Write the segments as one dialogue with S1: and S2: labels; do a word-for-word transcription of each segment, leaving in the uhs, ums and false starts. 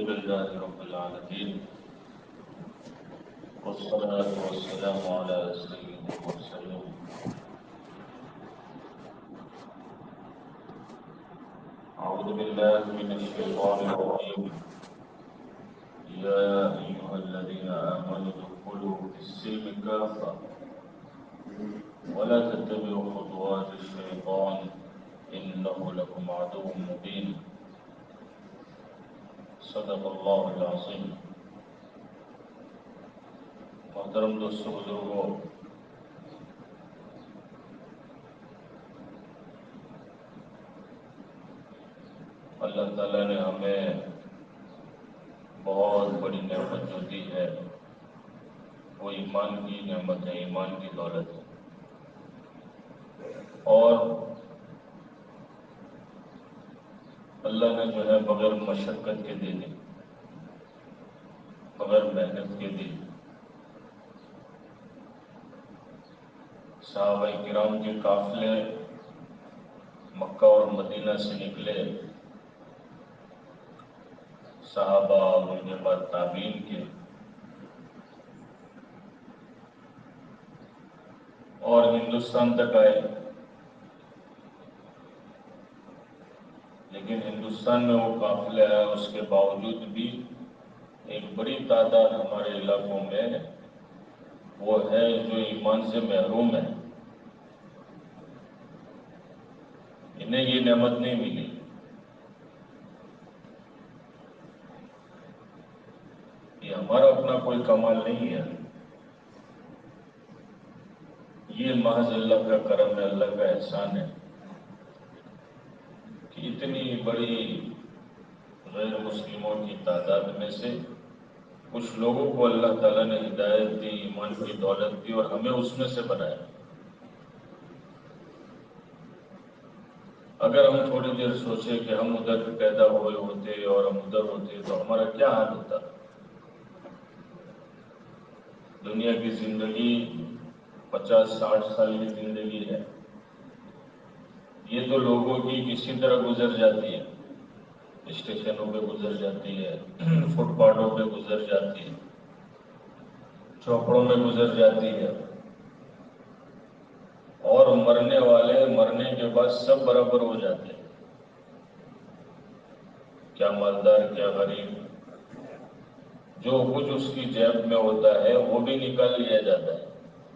S1: لله رب العالمين والصلاة والسلام على سيد المرسلين أعوذ بالله من الشيطان الرجيم يا أيها الذين آمنوا ادخلوا في السلم كافة ولا تتبعوا خطوات الشيطان إنه لكم عدو مبين صدق اللہ العظیم۔ محترم دوستو بزرگوں، اللہ تعالیٰ نے ہمیں بہت بڑی نعمت جو دی ہے وہ ایمان کی نعمت ہے، ایمان کی دولت ہے، اور اللہ نے جو ہے بغیر مشقت کے دے دی، بغیر محنت کے دی۔ صحابہ کرام کے قافلے مکہ اور مدینہ سے نکلے، صحابہ اور ان کے بعد تابعین کے، اور ہندوستان تک آئے، لیکن ہندوستان میں وہ قافلے آیا، اس کے باوجود بھی ایک بڑی تعداد ہمارے علاقوں میں وہ ہے جو ایمان سے محروم ہے، انہیں یہ نعمت نہیں ملی۔ یہ ہمارا اپنا کوئی کمال نہیں ہے، یہ محض اللہ کا کرم ہے، اللہ کا احسان ہے کہ اتنی بڑی غیر مسلموں کی تعداد میں سے کچھ لوگوں کو اللہ تعالیٰ نے ہدایت دی، ایمان کی دولت دی، اور ہمیں اس میں سے بنایا۔ اگر ہم تھوڑی دیر سوچیں کہ ہم ادھر پیدا ہوئے ہوتے اور ہم ادھر ہوتے تو ہمارا کیا حال ہوتا۔ دنیا کی زندگی پچاس ساٹھ سال کی زندگی ہے، یہ تو لوگوں کی کسی طرح گزر جاتی ہے، اسٹیشنوں پہ گزر جاتی ہے، فٹ پاتھوں پہ گزر جاتی ہے، چوپڑوں میں گزر جاتی ہے، اور مرنے والے مرنے کے بعد سب برابر ہو جاتے ہیں، کیا مالدار کیا غریب، جو کچھ اس کی جیب میں ہوتا ہے وہ بھی نکال لیا جاتا ہے،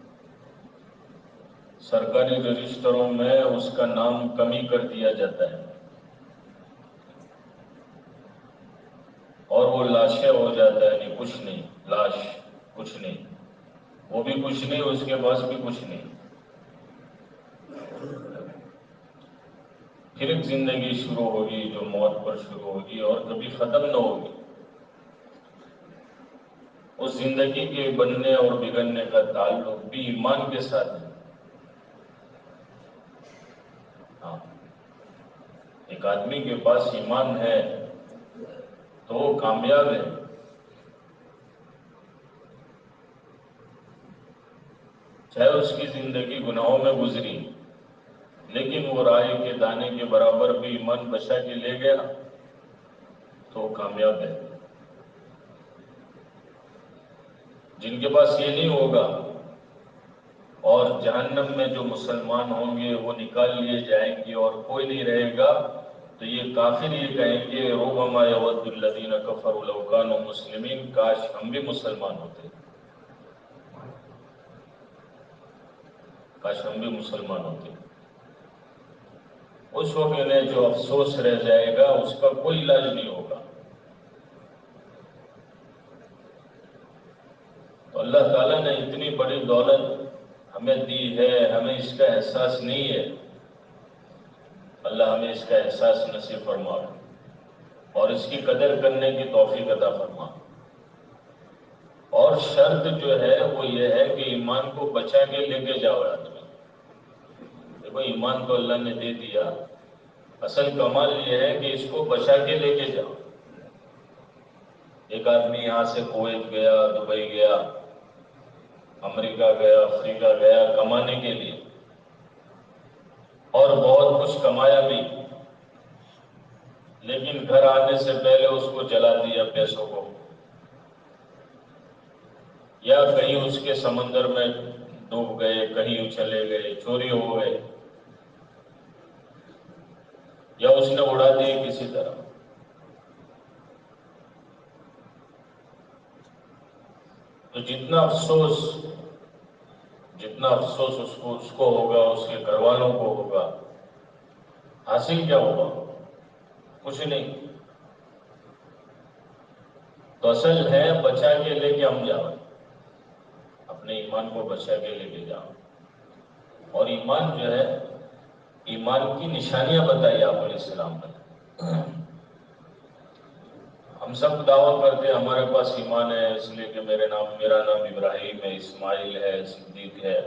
S1: سرکاری رجسٹروں میں اس کا نام کمی کر دیا جاتا ہے، اور وہ لاشیں ہو جاتا ہے، نہیں کچھ نہیں، لاش کچھ نہیں، وہ بھی کچھ نہیں، اس کے پاس بھی کچھ نہیں۔ پھر ایک زندگی شروع ہوگی جو موت پر شروع ہوگی اور کبھی ختم نہ ہوگی۔ اس زندگی کے بننے اور بگڑنے کا تعلق بھی ایمان کے ساتھ ہے۔ ہاں، ایک آدمی کے پاس ایمان ہے تو وہ کامیاب ہے، چاہے اس کی زندگی گناہوں میں گزری، لیکن وہ رائے کے دانے کے برابر بھی ایمان بچا کے لے گیا تو وہ کامیاب ہے۔ جن کے پاس یہ نہیں ہوگا اور جہنم میں جو مسلمان ہوں گے وہ نکال لیے جائیں گے اور کوئی نہیں رہے گا، تو یہ کافر یہ کہیں گے ربما یود الذین کفروا لو کانوا مسلمین، کاش ہم بھی مسلمان ہوتے، کاش ہم بھی مسلمان ہوتے۔ اس وقت انہیں جو افسوس رہ جائے گا اس کا کوئی علاج نہیں ہوگا۔ تو اللہ تعالیٰ نے اتنی بڑی دولت ہمیں دی ہے، ہمیں اس کا احساس نہیں ہے، اللہ ہمیں اس کا احساس نصیب فرما اور اس کی قدر کرنے کی توفیق عطا فرما۔ اور شرط جو ہے وہ یہ ہے کہ ایمان کو بچا کے لے کے جاؤ آدمی۔ دیکھو ایمان تو اللہ نے دے دیا، اصل کمال یہ ہے کہ اس کو بچا کے لے کے جاؤ۔ ایک آدمی یہاں سے کویت گیا، دبئی گیا، امریکہ گیا، افریقہ گیا کمانے کے لیے، اور بہت کچھ کمایا بھی، لیکن گھر آنے سے پہلے اس کو جلا دیا پیسوں کو، یا کہیں اس کے سمندر میں ڈوب گئے، کہیں چلے گئے، چوری ہو گئے، یا اس نے اڑا دیے کسی طرح. تو جتنا افسوس جتنا افسوس اس کو اس کو ہوگا، اس کے گھر والوں کو ہوگا، حاصل کیا ہوگا؟ کچھ نہیں. تو اصل ہے بچا کے لے کے ہم جاؤ، اپنے ایمان کو بچا کے لے کے جاؤ. اور ایمان جو ہے، ایمان کی نشانیاں بتائی آپ علیہ السلام نے. ہم سب دعویٰ کرتے ہیں ہمارے پاس ایمان ہے، اس لیے کہ میرے نام میرا نام ابراہیم ہے، اسماعیل ہے، صدیق ہے.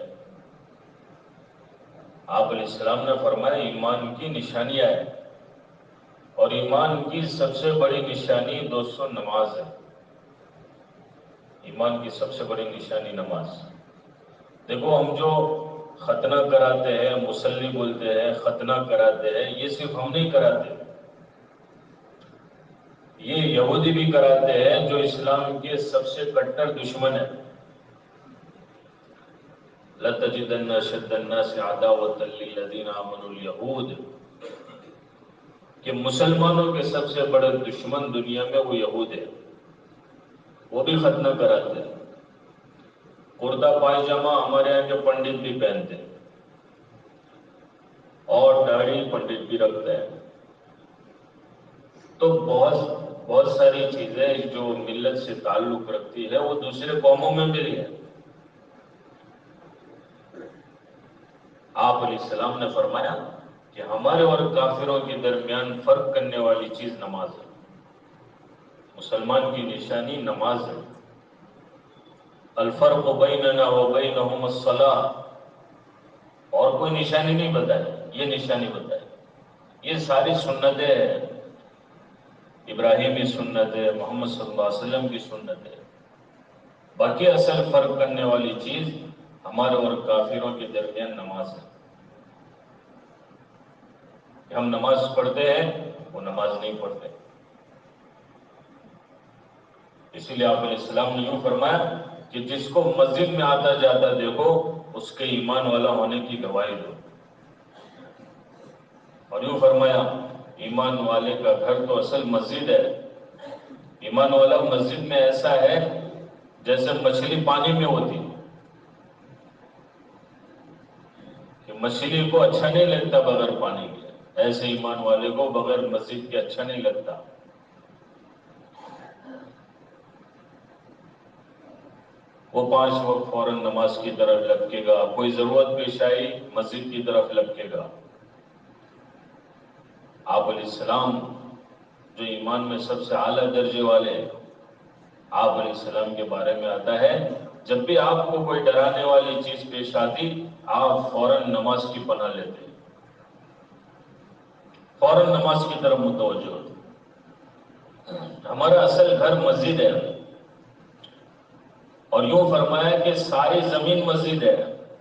S1: آپ علیہ السلام نے فرمایا ایمان کی نشانیاں ہیں، اور ایمان کی سب سے بڑی نشانی دوستو نماز ہے. ایمان کی سب سے بڑی نشانی نماز. دیکھو ہم جو ختنہ کراتے ہیں، مصلی بولتے ہیں، ختنہ کراتے ہیں، یہ صرف ہم نہیں کراتے، یہ یہودی بھی کراتے ہیں جو اسلام کے سب سے کٹر دشمن ہیں. لَتَجِدَنَّ أَشَدَّ النَّاسِ عَدَاوَةً لِلَّذِينَ آمَنُوا الْيَهُودَ، کہ مسلمانوں کے سب سے بڑے دشمن دنیا میں وہ یہود ہیں. وہ بھی ختنہ کراتے ہیں. کرتا پائجامہ ہمارے یہاں کے پنڈت بھی پہنتے ہیں، اور داڑھی پنڈت بھی رکھتے ہیں. تو بہت بہت ساری چیزیں جو ملت سے تعلق رکھتی ہے وہ دوسرے قوموں میں بھی ہے. آپ علیہ السلام نے فرمایا کہ ہمارے اور کافروں کے درمیان فرق کرنے والی چیز نماز ہے. مسلمان کی نشانی نماز ہے. الفرق بیننا وبینہم الصلاۃ، اور کوئی نشانی نہیں بتائی، یہ نشانی بتائی. یہ ساری سنتیں ہیں، ابراہیمی سنت ہے، محمد صلی اللہ علیہ وسلم کی سنت ہے. باقی اصل فرق کرنے والی چیز ہمارے اور کافروں کے درمیان نماز ہے. کہ ہم نماز پڑھتے ہیں، وہ نماز نہیں پڑھتے. اسی لیے آپ علیہ السلام نے یوں فرمایا کہ جس کو مسجد میں آتا جاتا دیکھو، اس کے ایمان والا ہونے کی گواہی دو. اور یوں فرمایا ایمان والے کا گھر تو اصل مسجد ہے. ایمان والا مسجد میں ایسا ہے جیسے مچھلی پانی میں ہوتی، کہ مچھلی کو اچھا نہیں لگتا بغیر پانی کے، ایسے ایمان والے کو بغیر مسجد کے اچھا نہیں لگتا. وہ پانچ وقت فوراً نماز کی طرف لپکے گا، کوئی ضرورت پیش آئی مسجد کی طرف لپکے گا. آپ علیہ السلام جو ایمان میں سب سے اعلیٰ درجے والے ہیں، آپ علیہ السلام کے بارے میں آتا ہے جب بھی آپ کو کوئی ڈرانے والی چیز پیش آتی، آپ فوراً نماز کی پناہ لیتے، فوراً نماز کی طرف متوجہ ہوتے. ہمارا اصل گھر مسجد ہے، اور یوں فرمایا کہ ساری زمین مسجد ہے.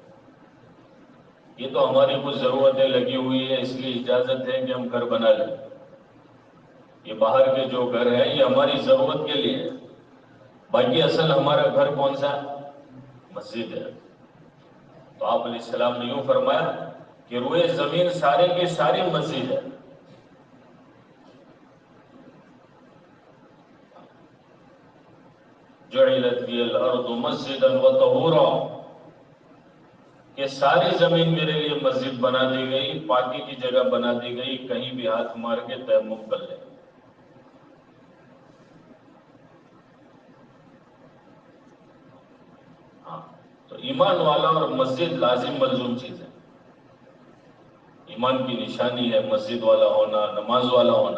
S1: یہ تو ہماری کچھ ضرورتیں لگی ہوئی ہے، اس لیے اجازت ہے کہ ہم گھر بنا لیں. یہ باہر کے جو گھر ہیں یہ ہماری ضرورت کے لیے ہے، باقی اصل ہمارا گھر کون سا؟ مسجد ہے. تو آپ علیہ السلام نے یوں فرمایا کہ روئے زمین ساری کی ساری مسجد ہے. جعلت لی الارض مسجدا وطہورا، کہ ساری زمین میرے لیے مسجد بنا دی گئی، پاکی کی جگہ بنا دی گئی، کہیں بھی ہاتھ مار کے تیمم کر لیں. ہاں، تو ایمان والا اور مسجد لازم ملزوم چیز ہے. ایمان کی نشانی ہے مسجد والا ہونا، نماز والا ہونا.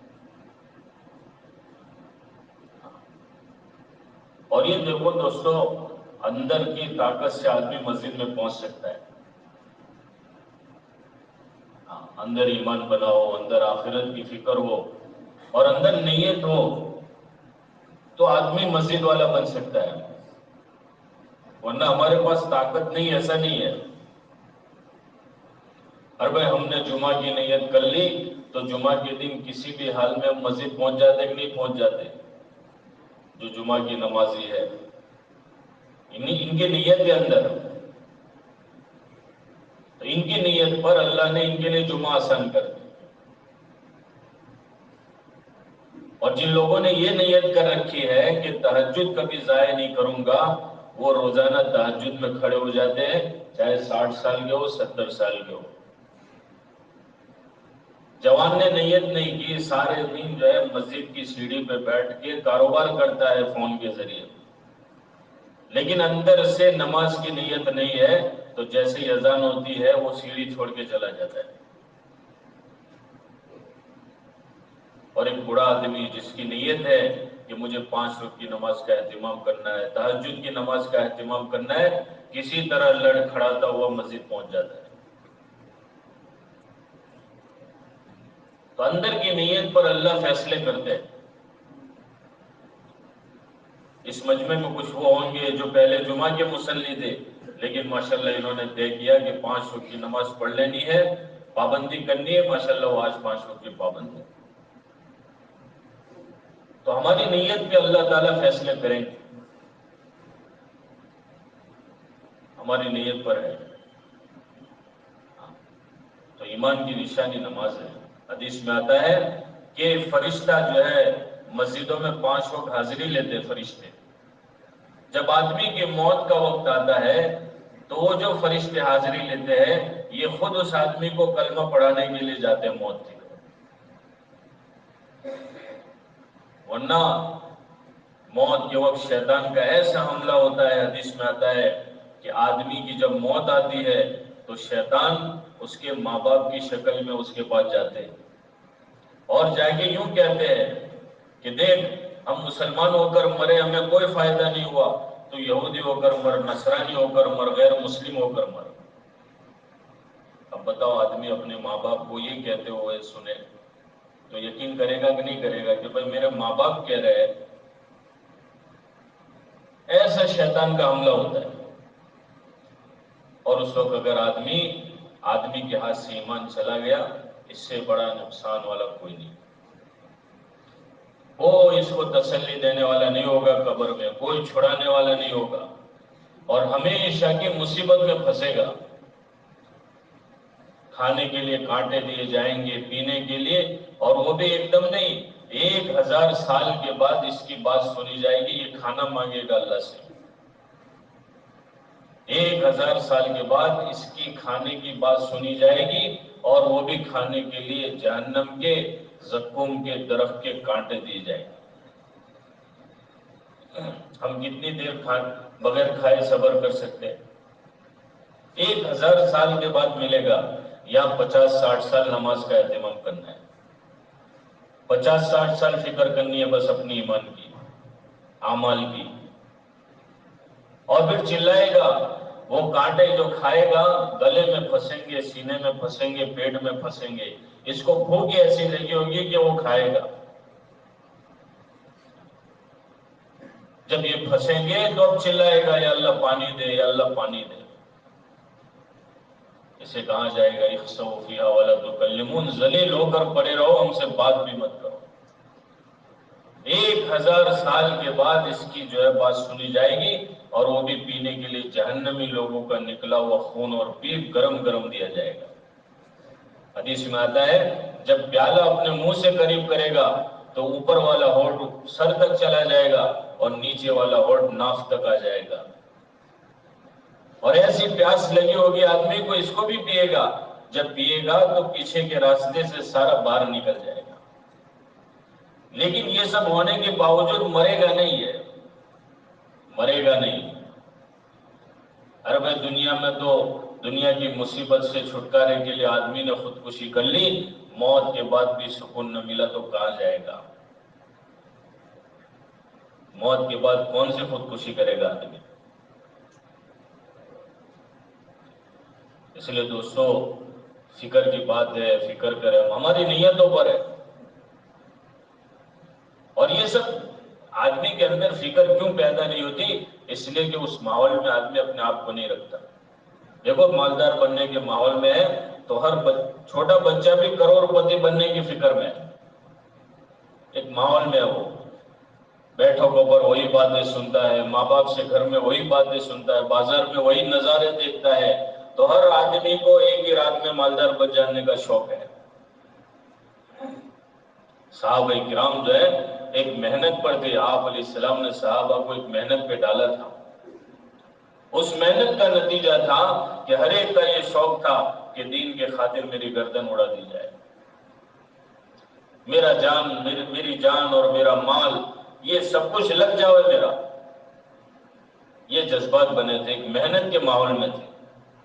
S1: اور یہ دیکھو دوستو، اندر کی طاقت سے آدمی مسجد میں پہنچ سکتا ہے. اندر ایمان بناؤ، اندر آخرت کی فکر ہو، اور اندر نیت ہو تو آدمی مسجد والا بن سکتا ہے. ورنہ ہمارے پاس طاقت نہیں، ایسا نہیں ہے. اور بھائی ہم نے جمعہ کی نیت کر لی تو جمعہ کے دن کسی بھی حال میں مسجد پہنچ جاتے کہ نہیں پہنچ جاتے؟ جو جمعہ کی نمازی ہے ان کی نیت کے اندر، تو ان کی نیت پر اللہ نے ان کے لیے جمعہ آسان کر دیا۔ اور جن لوگوں نے یہ نیت کر رکھی ہے کہ تہجد کبھی ضائع نہیں کروں گا، وہ روزانہ تہجد میں کھڑے ہو جاتے ہیں، چاہے ساٹھ سال کے ہو ستر سال کے ہو۔ جوان نے نیت نہیں کی، سارے دن جو ہے مسجد کی سیڑھی پہ بیٹھ کے کاروبار کرتا ہے فون کے ذریعے، لیکن اندر سے نماز کی نیت نہیں ہے، تو جیسے ہی اذان ہوتی ہے وہ سیڑھی چھوڑ کے چلا جاتا ہے۔ اور ایک بوڑھا آدمی جس کی نیت ہے کہ مجھے پانچ وقت کی نماز کا اہتمام کرنا ہے، تہجد کی نماز کا اہتمام کرنا ہے، کسی طرح لڑ کھڑاتا ہوا مسجد پہنچ جاتا ہے۔ تو اندر کی نیت پر اللہ فیصلے کرتے ہیں۔ اس مجمع میں کچھ وہ ہوں گے جو پہلے جمعہ کے مصلی تھے، لیکن ماشاءاللہ انہوں نے طے کیا کہ پانچ وقت کی نماز پڑھ لینی ہے، پابندی کرنی ہے، ماشاءاللہ وہ آج پانچ وقت کی پابند ہے۔ تو ہماری نیت پہ اللہ تعالیٰ فیصلے کریں گے، ہماری نیت پر ہے۔ تو ایمان کی نشانی نماز ہے۔ حدیث میں آتا ہے کہ فرشتہ جو ہے مسجدوں میں پانچ وقت حاضری لیتے فرشتے، جب آدمی کی موت کا وقت آتا ہے تو وہ جو فرشتے حاضری لیتے ہیں یہ خود اس آدمی کو کلمہ پڑھانے کے لیے جاتے ہیں موت کی۔ ورنہ موت کے وقت شیطان کا ایسا حملہ ہوتا ہے، حدیث میں آتا ہے کہ آدمی کی جب موت آتی ہے تو شیطان اس کے ماں باپ کی شکل میں اس کے پاس جاتے ہیں اور جا کے یوں کہتے ہیں کہ دیکھ ہم مسلمان ہو کر مرے، ہمیں کوئی فائدہ نہیں ہوا، تو یہودی ہو کر مر، نصرانی ہو کر مر، غیر مسلم ہو کر مر۔ اب بتاؤ آدمی اپنے ماں باپ کو یہ کہتے ہوئے سنے تو یقین کرے گا کہ نہیں کرے گا کہ بھائی میرے ماں باپ کہہ رہے ہیں؟ ایسا شیطان کا حملہ ہوتا ہے۔ اور اس وقت اگر آدمی آدمی کے ہاتھ سے ایمان چلا گیا، اس سے بڑا نقصان والا کوئی نہیں۔ کوئی اس کو تسلی دینے والا نہیں ہوگا، قبر میں کوئی چھڑانے والا نہیں ہوگا، اور ہمیشہ کی مصیبت میں پھنسے گا۔ کھانے کے لیے کانٹے دیے جائیں گے، پینے کے لیے، اور وہ بھی ایک دم نہیں، ایک ہزار سال کے بعد اس کی بات سنی جائے گی، یہ کھانا مانگے گا اللہ سے۔ ایک ہزار سال کے بعد اس کی کھانے کی بات سنی جائے گی، اور وہ بھی کھانے کے لیے جہنم کے زقوم کے درخت کے کانٹے دیے جائیں گے۔ ہم کتنی دیر کھا بغیر کھائے صبر کر سکتے ہیں؟ ایک ہزار سال کے بعد ملے گا، یا پچاس ساٹھ سال نماز کا اہتمام کرنا ہے، پچاس ساٹھ سال فکر کرنی ہے بس اپنی ایمان کی، اعمال کی، اور پھر چلائے گا۔ وہ کانٹے جو کھائے گا گلے میں پھنسیں گے، سینے میں پھنسیں گے، پیٹ میں پھنسیں گے، اس کو بھوک ایسی لگی ہوگی کہ وہ کھائے گا۔ جب یہ پھنسیں گے تو اب چلائے گا یا اللہ پانی دے، یا اللہ پانی دے۔ اسے کہا جائے گا اخسؤ فیہا ولا تکلمون، ذلیل ہو کر پڑے رہو، ہم سے بات بھی مت کرو۔ ایک ہزار سال کے بعد اس کی جو ہے بات سنی جائے گی، اور وہ بھی پینے کے لیے جہنمی لوگوں کا نکلا ہوا خون اور پیپ گرم گرم دیا جائے گا۔ حدیث میں آتا ہے جب پیالہ اپنے منہ سے قریب کرے گا تو اوپر والا ہونٹ سر تک چلا جائے گا اور نیچے والا ہونٹ ناف تک آ جائے گا، اور ایسی پیاس لگی ہوگی آدمی کو، اس کو بھی پیے گا، جب پیے گا تو پیچھے کے راستے سے سارا باہر نکل جائے گا۔ لیکن یہ سب ہونے کے باوجود مرے گا نہیں ہے، مرے گا نہیں۔ ارے بھائی دنیا میں تو دنیا کی مصیبت سے چھٹکارے کے لیے آدمی نے خودکشی کر لی، موت کے بعد بھی سکون نہ ملا تو کہاں جائے گا؟ موت کے بعد کون سی خودکشی کرے گا آدمی؟ اس لیے دوستو فکر کی بات ہے، فکر کریں، ہماری نیتوں پر ہے۔ اور یہ سب آدمی کے اندر فکر کیوں پیدا نہیں ہوتی؟ اس لیے کہ اس ماحول میں آدمی اپنے آپ کو نہیں رکھتا۔ دیکھو مالدار بننے کے ماحول میں ہے تو ہر بچ, چھوٹا بچہ بھی کروڑ پتی بننے کی فکر میں ہے. ایک ماحول میں وہ بیٹھوں کو پر وہی باتیں سنتا ہے، ماں باپ سے گھر میں وہی باتیں سنتا ہے، بازار میں وہی نظارے دیکھتا ہے. تو ہر آدمی کو ایک ہی رات میں مالدار بن جانے کا شوق ہے. صحابہ کرام جو ہے ایک محنت پر تھے. آپ علیہ السلام نے صحابہ کو ایک محنت پہ ڈالا تھا. اس محنت کا نتیجہ تھا کہ ہر ایک کا یہ شوق تھا کہ دین کے خاطر میری گردن اڑا دی جائے، میرا جان میری, میری جان اور میرا مال یہ سب کچھ لگ جاؤ میرا. یہ جذبات بنے تھے، ایک محنت کے ماحول میں تھے.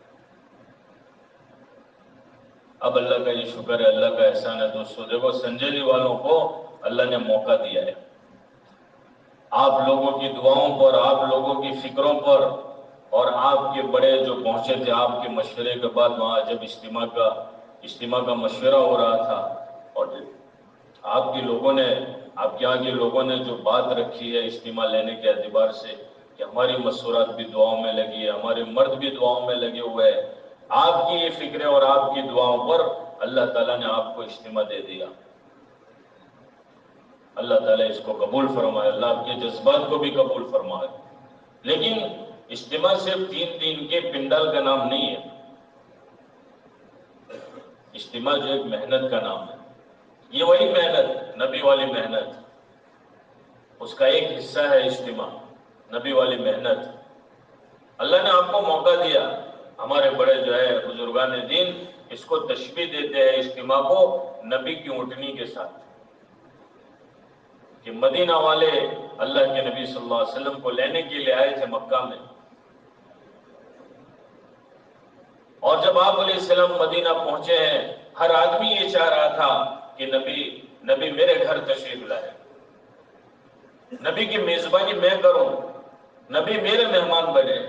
S1: اب اللہ کا یہ شکر ہے، اللہ کا احسان ہے دوستو. دیکھو سنجیلی والوں کو اللہ نے موقع دیا ہے. آپ لوگوں کی دعاؤں پر، آپ لوگوں کی فکروں پر، اور آپ کے بڑے جو پہنچے تھے آپ کے مشورے کے بعد وہاں جب اجتماع کا اجتماع کا مشورہ ہو رہا تھا، اور آپ کے لوگوں نے آپ کے یہاں کے لوگوں نے جو بات رکھی ہے اجتماع لینے کے اعتبار سے کہ ہماری مشورات بھی دعاؤں میں لگی ہے، ہمارے مرد بھی دعاؤں میں لگے ہوئے ہیں. آپ کی یہ فکریں اور آپ کی دعاؤں پر اللہ تعالیٰ نے آپ کو اجتماع دے دیا. اللہ تعالیٰ اس کو قبول فرمائے، اللہ آپ کے جذبات کو بھی قبول فرمائے. لیکن اجتماع صرف تین دن کے پنڈال کا نام نہیں ہے. اجتماع جو ایک محنت کا نام ہے. یہ وہی محنت، نبی والی محنت، اس کا ایک حصہ ہے اجتماع، نبی والی محنت. اللہ نے آپ کو موقع دیا. ہمارے بڑے جو ہے بزرگان دین اس کو تشبیہ دیتے ہیں اجتماع کو نبی کی اونٹنی کے ساتھ، کہ مدینہ والے اللہ کے نبی صلی اللہ علیہ وسلم کو لینے کے لیے آئے تھے مکہ میں، اور جب آپ علیہ السلام مدینہ پہنچے ہیں ہر آدمی یہ چاہ رہا تھا کہ نبی نبی میرے گھر تشریف لائے، نبی کی میزبانی میں کروں، نبی میرے مہمان بنے.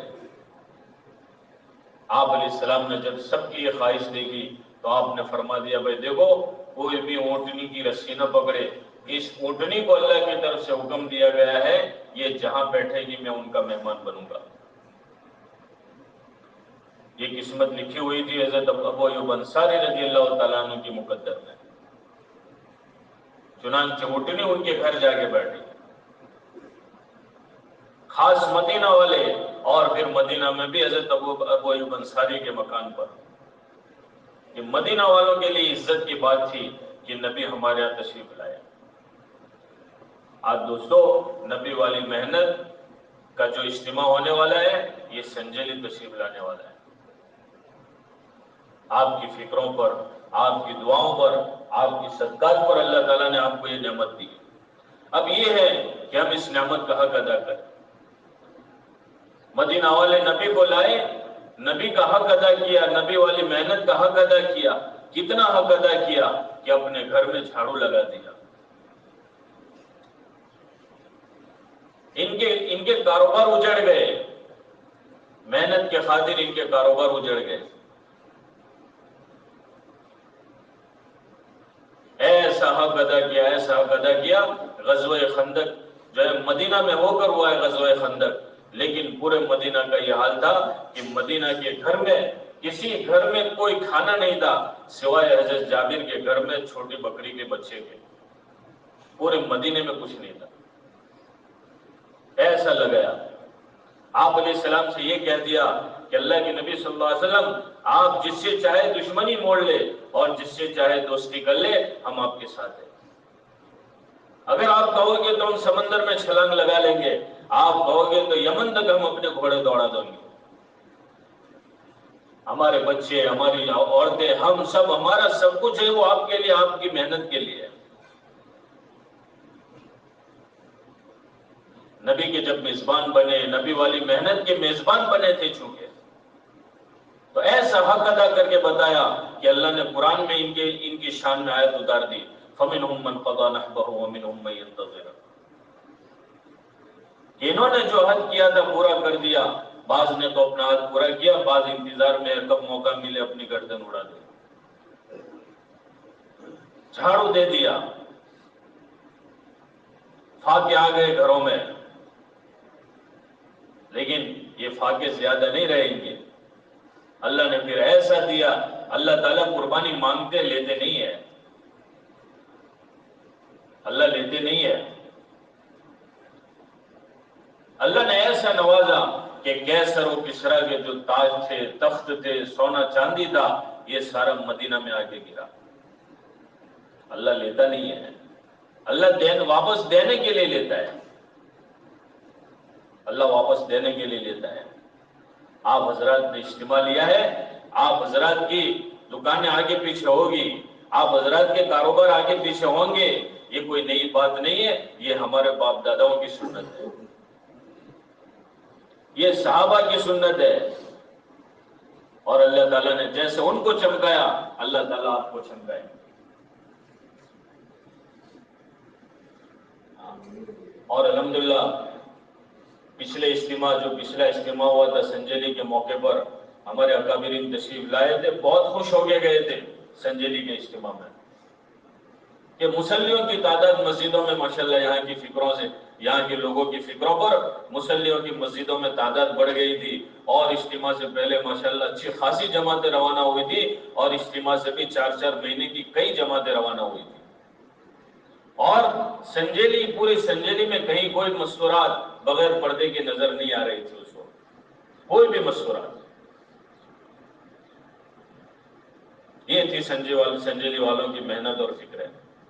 S1: آپ علیہ السلام نے جب سب کی یہ خواہش دیکھی تو آپ نے فرما دیا بھائی دیکھو کوئی بھی اونٹنی کی رسی نہ پکڑے. اس اونٹنی کو اللہ کی طرف سے حکم دیا گیا ہے یہ جہاں بیٹھے گی میں ان کا مہمان بنوں گا. یہ قسمت لکھی ہوئی تھی حضرت ابو ایوب انصاری رضی اللہ تعالیٰ عنہ کی مقدر میں. چنانچہ اونٹنی ان کے گھر جا کے بیٹھی. خاص مدینہ والے اور پھر مدینہ میں بھی حضرت ابو ابو ایوب انصاری کے مکان پر. کہ مدینہ والوں کے لیے عزت کی بات تھی کہ نبی ہمارے یہاں تشریف لائے. آج دوستو نبی والی محنت کا جو اجتماع ہونے والا ہے یہ سنجیلی تشریف لانے والا ہے. آپ کی فکروں پر، آپ کی دعاؤں پر، آپ کی صدقات پر اللہ تعالیٰ نے آپ کو یہ نعمت دی. اب یہ ہے کہ ہم اس نعمت کا حق ادا کریں. مدینہ والے نبی کو لائے، نبی کا حق ادا کیا، نبی والی محنت کا حق ادا کیا. کتنا حق ادا کیا کہ اپنے گھر میں جھاڑو لگا دیا. ان کے ان کے کاروبار اجڑ گئے، محنت کے خاطر ان کے کاروبار اجڑ گئے. ایسا حق ادا کیا، ایسا حق ادا کیا. غزوہ خندق جو ہے مدینہ میں ہو کر ہوا ہے غزوہ خندق، لیکن پورے مدینہ کا یہ حال تھا کہ مدینہ کے گھر میں کسی گھر میں کوئی کھانا نہیں تھا سوائے حضرت جابر کے گھر میں چھوٹی بکری کے بچے کے. پورے مدینے میں کچھ نہیں تھا. ایسا لگایا. آپ علیہ السلام سے یہ کہہ دیا کہ اللہ کے نبی صلی اللہ علیہ وسلم آپ جس سے چاہے دشمنی موڑ لے اور جس سے چاہے دوستی کر لے، ہم آپ کے ساتھ ہیں. اگر آپ کہو گے تو ہم سمندر میں چھلانگ لگا لیں گے، آپ کہو گے تو یمن تک ہم اپنے گھوڑے دوڑا دیں گے. ہمارے بچے، ہماری عورتیں، ہم سب، ہمارا سب کچھ ہے وہ آپ کے لیے، آپ کی محنت کے لیے. نبی کے جب میزبان بنے، نبی والی محنت کے میزبان بنے تھے چونکہ، تو ایسا حق ادا کر کے بتایا کہ اللہ نے قرآن میں ان کے ان کی شان میں آیت اتار دی فَمِنْهُمْ مَنْ قَضَى نَحْبَهُ وَمِنْهُمْ مَنْ يَنْتَظِرُ. انہوں نے جو حد کیا تھا پورا کر دیا. بعض نے تو اپنا حد پورا کیا، بعض انتظار میں کب موقع ملے اپنی گردن اڑا دے. جھاڑو دے دیا، فاقے آ گئے گھروں میں. لیکن یہ فاقے زیادہ نہیں رہیں گے. اللہ نے پھر ایسا دیا اللہ تعالیٰ قربانی مانگتے لیتے نہیں ہے، اللہ لیتے نہیں ہے۔ اللہ نے ایسا نوازا کہ کیسر و کسرا کے جو تاج تھے، تخت تھے، سونا چاندی تھا، یہ سارا مدینہ میں آ کے گرا۔ اللہ لیتا نہیں ہے، اللہ دین واپس دینے کے لیے لیتا ہے، اللہ واپس دینے کے لیے لیتا ہے۔ آپ حضرات نے اجتماع لیا ہے، آپ حضرات کی دکانیں آگے پیچھے ہوگی، آپ حضرات کے کاروبار آگے پیچھے ہوں گے، یہ کوئی نئی بات نہیں ہے، یہ ہمارے باپ داداؤں کی سنت ہے، یہ صحابہ کی سنت ہے، اور اللہ تعالیٰ نے جیسے ان کو چمکایا اللہ تعالیٰ آپ کو چمکائے۔ اور الحمدللہ پچھلے اجتماع جو پچھلا اجتماع ہوا تھا سنجیلی کے موقع پر ہمارے اکابرین تشریف لائے تھے، بہت خوش ہو کے گئے تھے سنجیلی کے اجتماع میں کہ مصلیوں کی تعداد مسجدوں میں ماشاءاللہ یہاں کی فکروں سے، یہاں کے لوگوں کی فکروں پر مصلیوں کی مسجدوں میں تعداد بڑھ گئی تھی، اور اجتماع سے پہلے ماشاءاللہ اچھی خاصی جماعتیں روانہ ہوئی تھی، اور اجتماع سے بھی چار چار مہینے کی کئی جماعتیں روانہ ہوئی تھی۔ اور سنجیلی پوری سنجیلی میں کہیں کوئی مستورات بغیر پردے کے نظر نہیں آ رہی تھی اس وقت، کوئی بھی مستورات۔ یہ تھی سنجی وال سنجیلی والوں کی محنت اور فکر ہے۔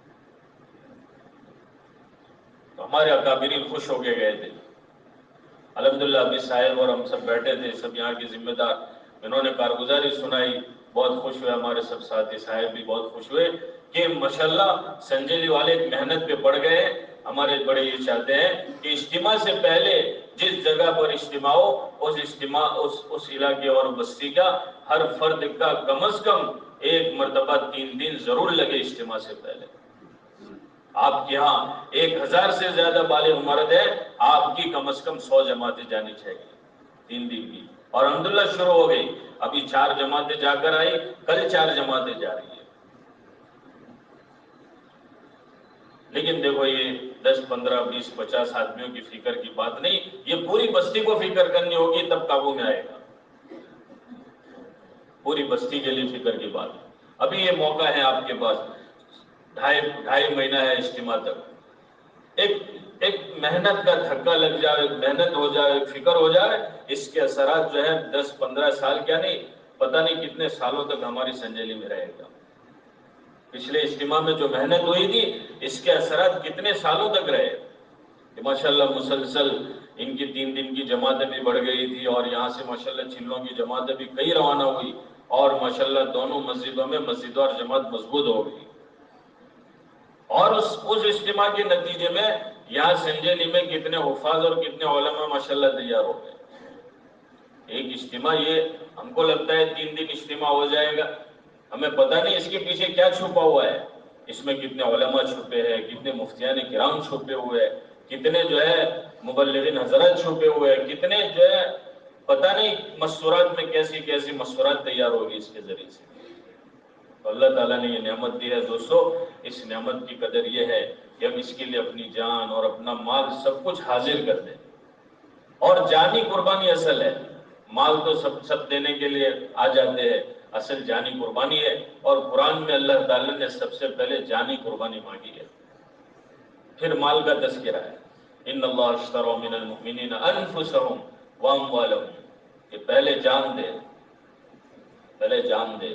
S1: تو ہمارے اکابرین خوش ہو کے گئے تھے، الحمدللہ ابھی صاحب اور ہم سب بیٹھے تھے، سب یہاں کے ذمہ دار، انہوں نے کارگزاری سنائی، بہت خوش ہوئے، ہمارے سب ساتھی صاحب بھی بہت خوش ہوئے کہ ماشاءاللہ سنجیلی والے محنت پہ پڑ گئے۔ ہمارے بڑے یہ چاہتے ہیں کہ اجتماع سے پہلے جس جگہ پر اجتماع ہو اس اجتماع اس اس علاقے اور بستی کا ہر فرد کا کم از کم ایک مرتبہ تین دن ضرور لگے اجتماع سے پہلے۔ آپ کے ہاں ایک ہزار سے زیادہ بالغ مرد ہے، آپ کی کم از کم سو جماعتیں جانی چاہیے تین دن کی، اور الحمدللہ شروع ہو گئی، ابھی چار جماعتیں جا کر آئی، کل چار جماعتیں جا رہی ہیں۔ لیکن دیکھو یہ دس پندرہ بیس پچاس آدمیوں کی فکر کی بات نہیں، یہ پوری بستی کو فکر کرنی ہوگی تب قابو میں آئے گا، پوری بستی کے لیے فکر کی بات۔ ابھی یہ موقع ہے آپ کے پاس، ڈھائی ڈھائی مہینہ ہے اجتماع تک، ایک ایک محنت کا دھکا لگ جائے، ایک محنت ہو جائے، ایک فکر ہو جائے، اس کے اثرات جو ہے دس پندرہ سال کیا نہیں، پتہ نہیں کتنے سالوں تک ہماری سنجیلی میں رہے گا۔ پچھلے اجتماع میں جو محنت ہوئی تھی اس کے اثرات کتنے سالوں تک رہے کہ ماشاءاللہ مسلسل ان کی تین دن کی جماعتیں بھی بڑھ گئی تھی، اور یہاں سے ماشاءاللہ چلوں کی جماعتیں بھی کئی روانہ ہوئی، اور ماشاءاللہ دونوں مسجدوں میں مسجد اور جماعت مضبوط ہو گئی۔ اور اس اس اجتماع کے نتیجے میں یہاں سنجیلی میں کتنے حفاظ اور کتنے علماء ماشاءاللہ تیار ہو گئے۔ ایک اجتماع یہ ہم کو لگتا ہے تین دن اجتماع ہو جائے گا، ہمیں پتہ نہیں اس کے پیچھے کیا چھپا ہوا ہے، اس میں کتنے علماء چھپے ہیں، کتنے مفتیان کرام چھپے ہوئے ہیں، کتنے جو ہے مبلغین حضرات چھپے ہوئے ہیں، کتنے جو ہے پتہ نہیں مستورات میں کیسی کیسی مستورات تیار ہوگی اس کے ذریعے سے۔ تو اللہ تعالیٰ نے یہ نعمت دی ہے دوستو، اس نعمت کی قدر یہ ہے کہ ہم اس کے لیے اپنی جان اور اپنا مال سب کچھ حاضر کر دیں، اور جانی قربانی اصل ہے، مال تو سب سب دینے کے لیے آ جاتے ہیں، اصل جانی قربانی ہے، اور قرآن میں اللہ تعالیٰ نے سب سے پہلے جانی قربانی مانگی ہے، پھر مال کا تذکرہ ہے۔ ان اللہ اشتری من المؤمنین انفسهم واموالهم، کہ پہلے جان دے، پہلے جان دے۔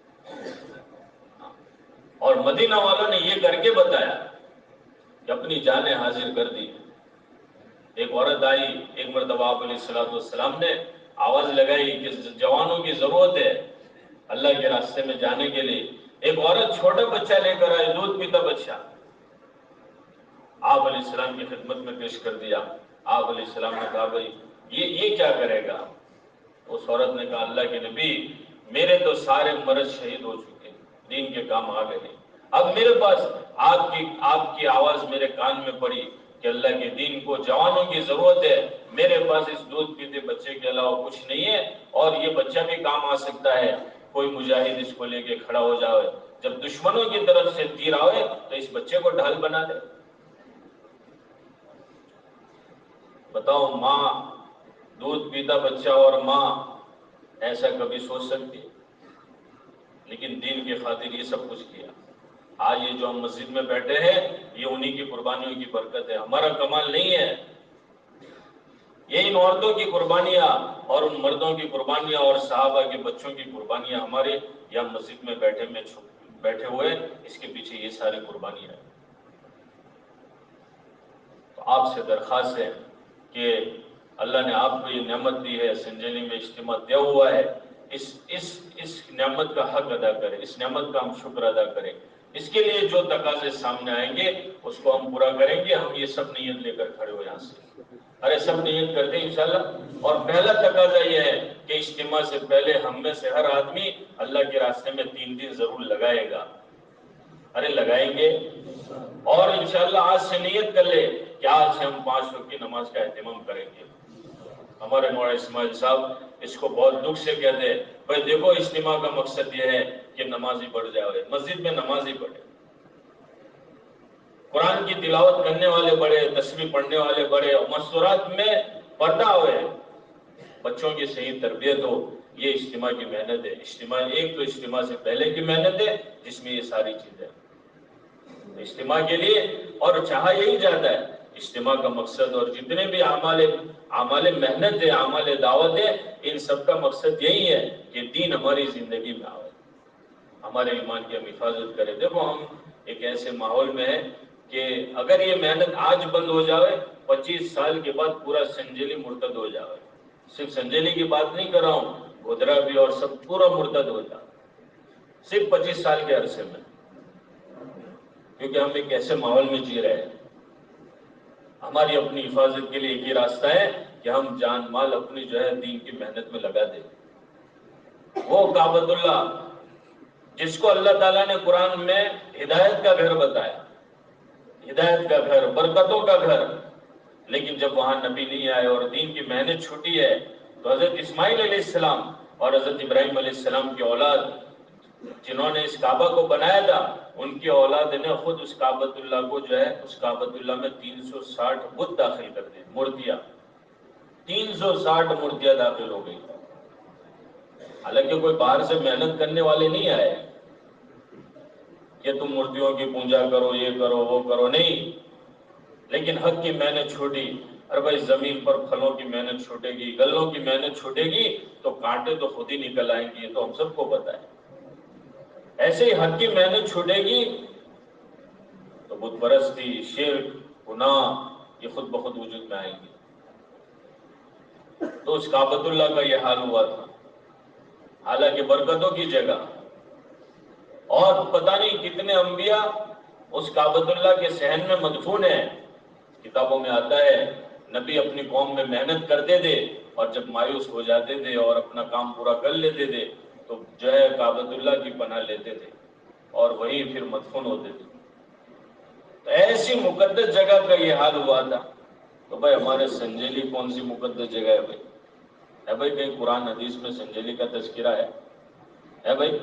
S1: اور مدینہ والوں نے یہ کر کے بتایا کہ اپنی جانیں حاضر کر دی۔ ایک عورت آئی ایک مرتبہ آپ علیہ الصلوۃ والسلام نے آواز لگائی کہ جوانوں کی ضرورت ہے اللہ کے راستے میں جانے کے لیے۔ ایک عورت چھوٹا بچہ لے کر آئی، دودھ پیتا بچہ، آپ علیہ السلام کی خدمت میں پیش کر دیا۔ آپ علیہ السلام نے کہا بھائی یہ یہ کیا کرے گا؟ اس عورت نے کہا اللہ کے نبی میرے تو سارے مرد شہید ہو چکے، دین کے کام آ گئے، اب میرے پاس آپ کی آپ کی آواز میرے کان میں پڑی کہ اللہ کے دین کو جوانوں کی ضرورت ہے، میرے پاس اس دودھ پیتے بچے کے علاوہ کچھ نہیں ہے، اور یہ بچہ بھی کام آ سکتا ہے، کوئی مجاہد اس کو لے کے کھڑا ہو جائے، جب دشمنوں کی طرف سے تیر آئے تو اس بچے کو ڈھال بنا دے۔ بتاؤ ماں دودھ پیتا بچہ اور ماں ایسا کبھی سوچ سکتی ہے؟ لیکن دین کی خاطر یہ سب کچھ کیا. آج یہ جو ہم مسجد میں بیٹھے ہیں یہ انہی کی قربانیوں کی برکت ہے، ہمارا کمال نہیں ہے. یہ ان عورتوں کی قربانیاں اور ان مردوں کی قربانیاں اور صحابہ کے بچوں کی قربانیاں ہمارے یہاں مسجد میں بیٹھے میں بیٹھے ہوئے، اس کے پیچھے یہ ساری قربانیاں ہیں. تو آپ سے درخواست ہے کہ اللہ نے آپ کو یہ نعمت دی ہے، سنجلی میں اجتماع دیا ہوا ہے، اس اس اس نعمت کا حق ادا کریں، اس نعمت کا ہم شکر ادا کریں. اس کے لیے جو تقاضے سامنے آئیں گے اس کو ہم پورا کریں گے. ہم یہ سب نیت لے کر کھڑے ہو یہاں سے، ارے سب نیت کرتے ہیں انشاءاللہ. اور پہلا تقاضا یہ ہے کہ اجتماع سے پہلے ہم میں سے ہر آدمی اللہ کے راستے میں تین دن ضرور لگائے گا. ارے لگائیں گے. اور انشاءاللہ آج سے نیت کر لے کہ آج سے ہم پانچ وقت کی نماز کا اہتمام کریں گے. ہمارے مولانا اسماعیل صاحب اس کو بہت دکھ سے کہتے ہیں، بھائی دیکھو اجتماع کا مقصد یہ ہے کہ نمازی بڑھ جائے، مسجد میں نمازی بڑھے، قرآن کی تلاوت کرنے والے بڑھے، تسبیح پڑھنے والے بڑھے، اور مستورات میں پردہ ہوئے، بچوں کی صحیح تربیت ہو. یہ اجتماع کی محنت ہے. اجتماع ایک تو اجتماع سے پہلے کی محنت ہے جس میں یہ ساری چیزیں اجتماع کے لیے، اور چاہا یہی جاتا ہے اجتماع کا مقصد، اور جتنے بھی اعمال اعمال محنت ہے، اعمال دعوت ہے، ان سب کا مقصد یہی ہے کہ دین ہماری زندگی میں آئے، ہمارے ایمان کی ہم حفاظت کرے. دیکھو ہم ایک ایسے ماحول میں ہیں کہ اگر یہ محنت آج بند ہو جائے، پچیس سال کے بعد پورا سنجیلی مرتد ہو جائے. صرف سنجیلی کی بات نہیں کر رہا ہوں، گودرا بھی اور سب پورا مرتد ہو جائے صرف پچیس سال کے عرصے میں. کیونکہ ہم ایک ایسے ماحول میں جی رہے ہیں. ہماری اپنی حفاظت کے لیے ایک ہی راستہ ہے کہ ہم جان مال اپنی جو ہے دین کی محنت میں لگا دیں. وہ کعبۃ اللہ جس کو اللہ تعالیٰ نے قرآن میں ہدایت کا گھر بتایا، ہدایت کا گھر، برکتوں کا گھر، لیکن جب وہاں نبی نہیں آئے اور دین کی محنت چھوٹی ہے تو حضرت اسماعیل علیہ السلام اور حضرت ابراہیم علیہ السلام کی اولاد جنہوں نے اس کعبہ کو بنایا تھا، ان کی اولاد نے خود اس کعبۃ اللہ کو جو ہے اس کعبۃ اللہ میں تین سو ساٹھ بت داخل کر دی، مورتیاں تین سو ساٹھ مورتیاں داخل ہو گئی. حالانکہ کوئی باہر سے محنت کرنے والے نہیں آئے کہ تم مورتیوں کی پوجا کرو، یہ کرو وہ کرو، نہیں. لیکن حق کی محنت چھوٹی. ارے بھائی زمین پر پھلوں کی محنت چھوٹے گی، گلوں کی محنت چھوٹے گی تو کانٹے تو خود ہی نکل آئیں گے، یہ تو ہم سب کو پتا ہے. ایسے ہی حق کی محنت چھوٹے گی تو بت پرستی، شرک، گناہ یہ خود بخود وجود میں آئیں گی. تو اس کعبۃ اللہ کا یہ حال ہوا تھا، حالانکہ برکتوں کی جگہ، اور پتہ نہیں کتنے انبیاء اس کعبۃ اللہ کے صحن میں مدفون ہیں. کتابوں میں آتا ہے نبی اپنی قوم میں محنت کرتے تھے اور جب مایوس ہو جاتے تھے اور اپنا کام پورا کر لیتے تھے تو جو ہے کعبۃ اللہ کی پناہ لیتے تھے اور وہی پھر مدفون ہوتے تھے. تو ایسی مقدس جگہ کا یہ حال ہوا تھا. تو بھائی ہمارے سنجیلی کون سی مقدس جگہ ہے بھائی؟ ہے بھائی کہیں قرآن حدیث میں سنجیلی کا تذکرہ ہے؟ ہے بھائی؟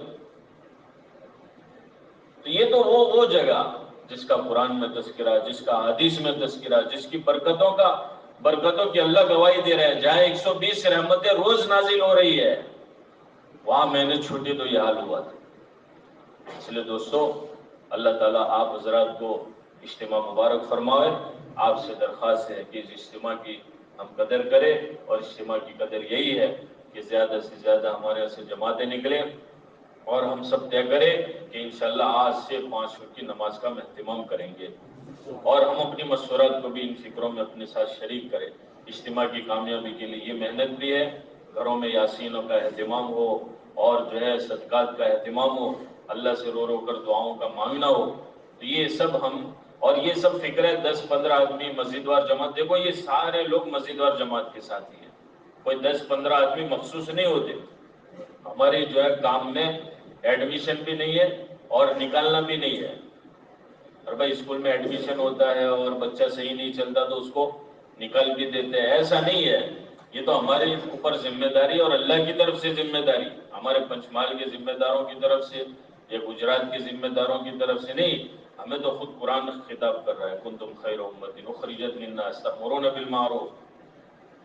S1: تو یہ تو وہ وہ جگہ جس کا قرآن میں تذکرہ، جس کا حدیث میں تذکرہ، جس کی برکتوں کا برکتوں کی اللہ گواہی دے رہے ہیں، جہاں ایک سو بیس رحمتیں روز نازل ہو رہی ہے، وہاں میں نے چھوٹی تو یہ حال ہوا تھا. اس لیے دوستو اللہ تعالیٰ آپ حضرات کو اجتماع مبارک فرمائے. آپ سے درخواست ہے کہ اس اجتماع کی ہم قدر کریں، اور اجتماع کی قدر یہی ہے کہ زیادہ سے زیادہ ہمارے یہاں سے جماعتیں نکلیں، اور ہم سب طے کریں کہ انشاءاللہ آج سے پانچ وقت کی نماز کا ہم اہتمام کریں گے، اور ہم اپنی مشورات کو بھی ان فکروں میں اپنے ساتھ شریک کریں. اجتماع کی کامیابی کے لیے یہ محنت بھی ہے، گھروں میں یاسینوں کا اہتمام ہو اور جو ہے صدقات کا اہتمام ہو، اللہ سے رو رو کر دعاؤں کا مانگنا ہو. تو یہ سب ہم، اور یہ سب فکر ہے دس پندرہ آدمی مسجد وار جماعت، دیکھو یہ سارے لوگ مسجد وار جماعت کے ساتھ ہی ہیں، کوئی دس پندرہ آدمی مخصوص نہیں ہوتے. ہماری جو ہے کام میں ایڈمیشن بھی نہیں ہے اور نکالنا بھی نہیں ہے. اور بھائی اسکول میں ایڈمیشن ہوتا ہے اور بچہ صحیح نہیں چلتا تو اس کو نکال بھی دیتے ہیں، ایسا نہیں ہے. یہ تو ہمارے اوپر ذمہ داری اور اللہ کی طرف سے ذمہ داری، ہمارے پنچمال کے ذمہ داروں کی طرف سے یا گجرات کے ذمہ داروں کی طرف سے نہیں. ہمیں تو خود قرآن خطاب کر رہا ہے، کنتم خیر امۃ اخرجت للناس تأمرون بالمعروف.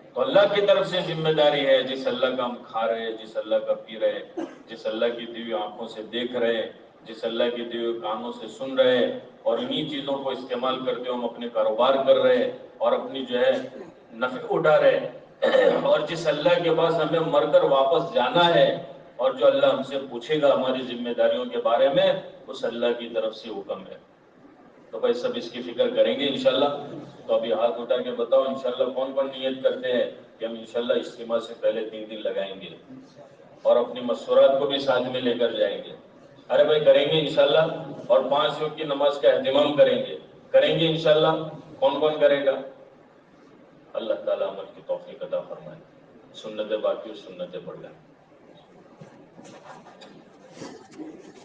S1: تو اللہ کی طرف سے ذمہ داری ہے، جس اللہ کا ہم کھا رہے، جس اللہ کا پی رہے، جس اللہ کی دی ہوئی آنکھوں سے دیکھ رہے، جس اللہ کی دی ہوئی کانوں سے سن رہے، اور انہی چیزوں کو استعمال کرتے ہوئے ہم اپنے کاروبار کر رہے اور اپنی جو ہے نفع اٹھا رہے، اور جس اللہ کے پاس ہمیں مر کر واپس جانا ہے، اور جو اللہ ہم سے پوچھے گا ہماری ذمہ داریوں کے بارے میں، اس اللہ کی طرف سے حکم ہے۔ تو بھائی سب اس کی فکر کریں گے انشاءاللہ۔ تو ابھی ہاتھ اٹھا کے بتاؤ انشاءاللہ کون کون نیت کرتے ہیں کہ ہم انشاءاللہ اجتماع سے پہلے تین دن لگائیں گے اور اپنی مسورات کو بھی ساتھ میں لے کر جائیں گے؟ ارے بھائی کریں گے انشاءاللہ، اور پانچ وقت کی نماز کا اہتمام کریں گے کریں گے انشاءاللہ۔ کون کون کرے گا؟ اللہ تعالیٰ عمل کی توفیق عطا فرمائے۔ سنت باقی سنت پڑھ لیں۔